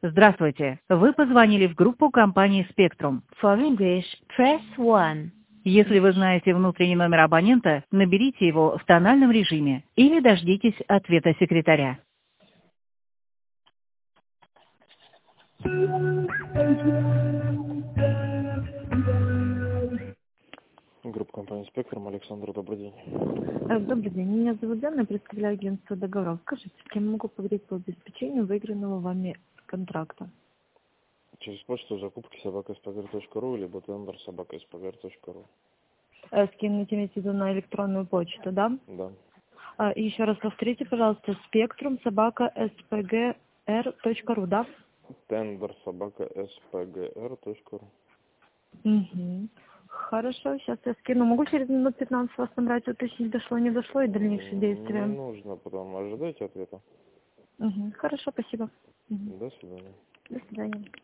Здравствуйте. Вы позвонили в группу компании Spectrum. For English, press 1. Если вы знаете внутренний номер абонента, наберите его в тональном режиме или дождитесь ответа секретаря. Группа компании «Спектрум». Александр, добрый день. Добрый день. Меня зовут Дана, представляю агентство договоров. Скажите, с кем могу поговорить по обеспечению выигранного вами контракта? Через почту закупки @spgr.ru либо тендер @spgr.ru. Скинуть имеете в виду на электронную почту, да? Да. И еще раз повторите, пожалуйста, spectrum@spgr.ru, да? Тендер @spgr.ru. Угу. Хорошо, сейчас я скину. Могу через минут 15 вас набрать, уточнить, дошло, не дошло и дальнейшие действия? Не нужно, потом ожидайте ответа. Угу. Хорошо, спасибо. Угу. До свидания. До свидания.